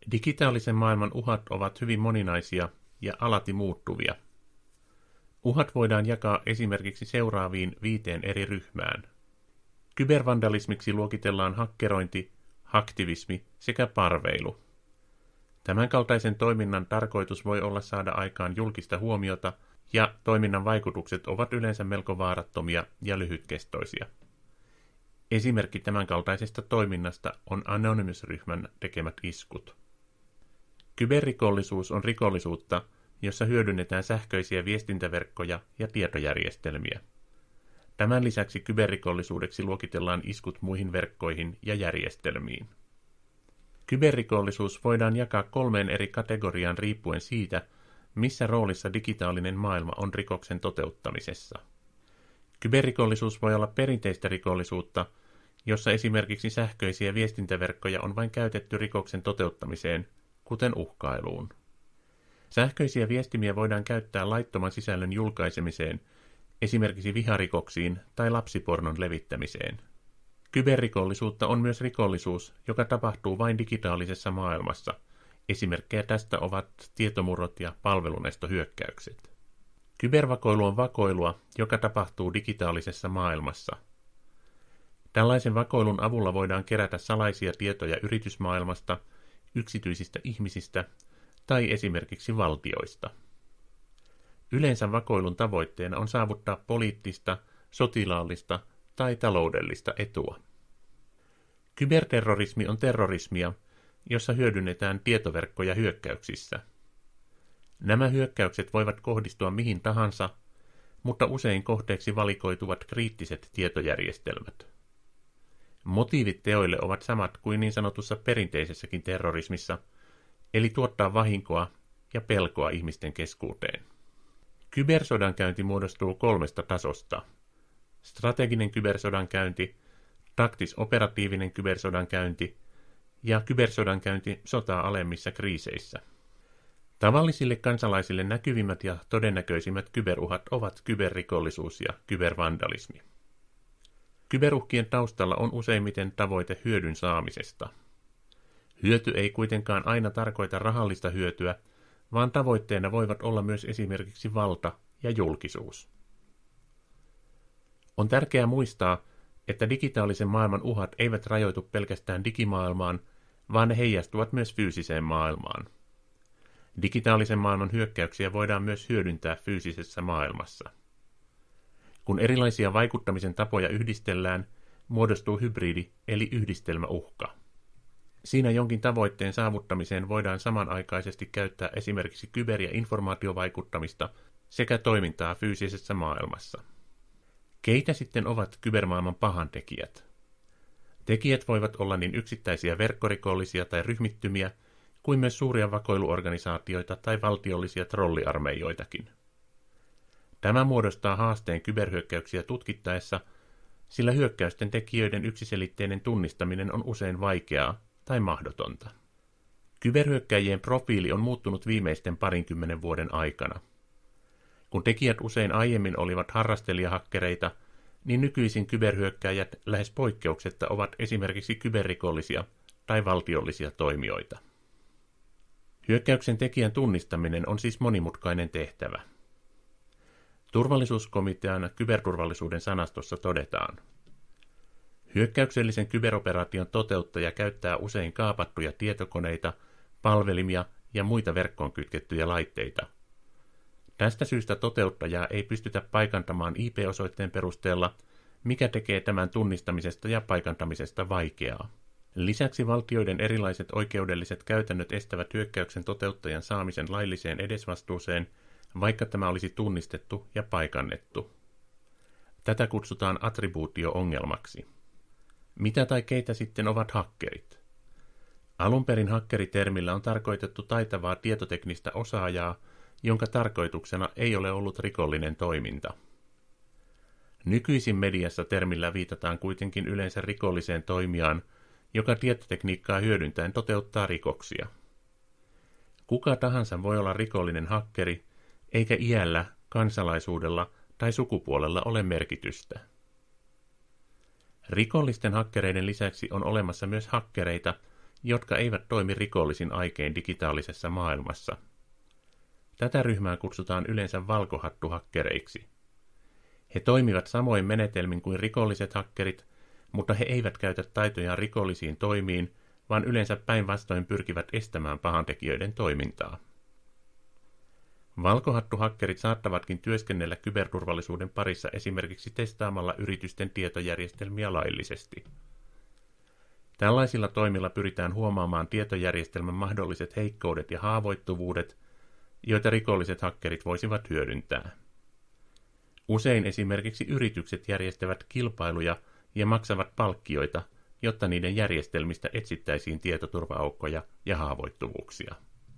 Digitaalisen maailman uhat ovat hyvin moninaisia ja alati muuttuvia. Uhat voidaan jakaa esimerkiksi seuraaviin 5 eri ryhmään. Kybervandalismiksi luokitellaan hakkerointi, haktivismi sekä parveilu. Tämänkaltaisen toiminnan tarkoitus voi olla saada aikaan julkista huomiota, ja toiminnan vaikutukset ovat yleensä melko vaarattomia ja lyhytkestoisia. Esimerkki tämänkaltaisesta toiminnasta on Anonymous-ryhmän tekemät iskut. Kyberrikollisuus on rikollisuutta, jossa hyödynnetään sähköisiä viestintäverkkoja ja tietojärjestelmiä. Tämän lisäksi kyberrikollisuudeksi luokitellaan iskut muihin verkkoihin ja järjestelmiin. Kyberrikollisuus voidaan jakaa 3 eri kategoriaan riippuen siitä, missä roolissa digitaalinen maailma on rikoksen toteuttamisessa. Kyberrikollisuus voi olla perinteistä rikollisuutta, jossa esimerkiksi sähköisiä viestintäverkkoja on vain käytetty rikoksen toteuttamiseen, kuten uhkailuun. Sähköisiä viestimiä voidaan käyttää laittoman sisällön julkaisemiseen, esimerkiksi viharikoksiin tai lapsipornon levittämiseen. Kyberrikollisuutta on myös rikollisuus, joka tapahtuu vain digitaalisessa maailmassa. Esimerkkejä tästä ovat tietomurrot ja palvelunestohyökkäykset. Kybervakoilu on vakoilua, joka tapahtuu digitaalisessa maailmassa. Tällaisen vakoilun avulla voidaan kerätä salaisia tietoja yritysmaailmasta, yksityisistä ihmisistä tai esimerkiksi valtioista. Yleensä vakoilun tavoitteena on saavuttaa poliittista, sotilaallista tai taloudellista etua. Kyberterrorismi on terrorismia, jossa hyödynnetään tietoverkkoja hyökkäyksissä. Nämä hyökkäykset voivat kohdistua mihin tahansa, mutta usein kohteeksi valikoituvat kriittiset tietojärjestelmät. Motiivit teoille ovat samat kuin niin sanotussa perinteisessäkin terrorismissa, eli tuottaa vahinkoa ja pelkoa ihmisten keskuuteen. Kybersodankäynti muodostuu 3 tasosta. Strateginen kybersodankäynti, taktis-operatiivinen kybersodankäynti ja kybersodankäynti sotaa alemmissa kriiseissä. Tavallisille kansalaisille näkyvimmät ja todennäköisimmät kyberuhat ovat kyberrikollisuus ja kybervandalismi. Kyberuhkien taustalla on useimmiten tavoite hyödyn saamisesta. Hyöty ei kuitenkaan aina tarkoita rahallista hyötyä, vaan tavoitteena voivat olla myös esimerkiksi valta ja julkisuus. On tärkeää muistaa, että digitaalisen maailman uhat eivät rajoitu pelkästään digimaailmaan, vaan ne heijastuvat myös fyysiseen maailmaan. Digitaalisen maailman hyökkäyksiä voidaan myös hyödyntää fyysisessä maailmassa. Kun erilaisia vaikuttamisen tapoja yhdistellään, muodostuu hybridi eli yhdistelmäuhka. Siinä jonkin tavoitteen saavuttamiseen voidaan samanaikaisesti käyttää esimerkiksi kyber- ja informaatiovaikuttamista sekä toimintaa fyysisessä maailmassa. Keitä sitten ovat kybermaailman pahantekijät? Tekijät voivat olla niin yksittäisiä verkkorikollisia tai ryhmittymiä, kuin myös suuria vakoiluorganisaatioita tai valtiollisia trolliarmeijoitakin. Tämä muodostaa haasteen kyberhyökkäyksiä tutkittaessa, sillä hyökkäysten tekijöiden yksiselitteinen tunnistaminen on usein vaikeaa tai mahdotonta. Kyberhyökkäjien profiili on muuttunut viimeisten 20 vuoden aikana. Kun tekijät usein aiemmin olivat harrastelijahakkereita, niin nykyisin kyberhyökkäjät lähes poikkeuksetta ovat esimerkiksi kyberrikollisia tai valtiollisia toimijoita. Hyökkäyksen tekijän tunnistaminen on siis monimutkainen tehtävä. Turvallisuuskomitean kyberturvallisuuden sanastossa todetaan: hyökkäyksellisen kyberoperaation toteuttaja käyttää usein kaapattuja tietokoneita, palvelimia ja muita verkkoon kytkettyjä laitteita. Tästä syystä toteuttajaa ei pystytä paikantamaan IP-osoitteen perusteella, mikä tekee tämän tunnistamisesta ja paikantamisesta vaikeaa. Lisäksi valtioiden erilaiset oikeudelliset käytännöt estävät hyökkäyksen toteuttajan saamisen lailliseen edesvastuuseen, vaikka tämä olisi tunnistettu ja paikannettu. Tätä kutsutaan attribuutio-ongelmaksi. Mitä tai keitä sitten ovat hakkerit? Alun perin hakkeritermillä on tarkoitettu taitavaa tietoteknistä osaajaa, jonka tarkoituksena ei ole ollut rikollinen toiminta. Nykyisin mediassa termillä viitataan kuitenkin yleensä rikolliseen toimijaan, joka tietotekniikkaa hyödyntäen toteuttaa rikoksia. Kuka tahansa voi olla rikollinen hakkeri, eikä iällä, kansalaisuudella tai sukupuolella ole merkitystä. Rikollisten hakkereiden lisäksi on olemassa myös hakkereita, jotka eivät toimi rikollisin aikein digitaalisessa maailmassa. Tätä ryhmää kutsutaan yleensä valkohattuhakkereiksi. He toimivat samoin menetelmin kuin rikolliset hakkerit, mutta he eivät käytä taitojaan rikollisiin toimiin, vaan yleensä päinvastoin pyrkivät estämään pahantekijöiden toimintaa. Valkohattuhakkerit saattavatkin työskennellä kyberturvallisuuden parissa esimerkiksi testaamalla yritysten tietojärjestelmiä laillisesti. Tällaisilla toimilla pyritään huomaamaan tietojärjestelmän mahdolliset heikkoudet ja haavoittuvuudet, joita rikolliset hakkerit voisivat hyödyntää. Usein esimerkiksi yritykset järjestävät kilpailuja ja maksavat palkkioita, jotta niiden järjestelmistä etsittäisiin tietoturva-aukkoja ja haavoittuvuuksia.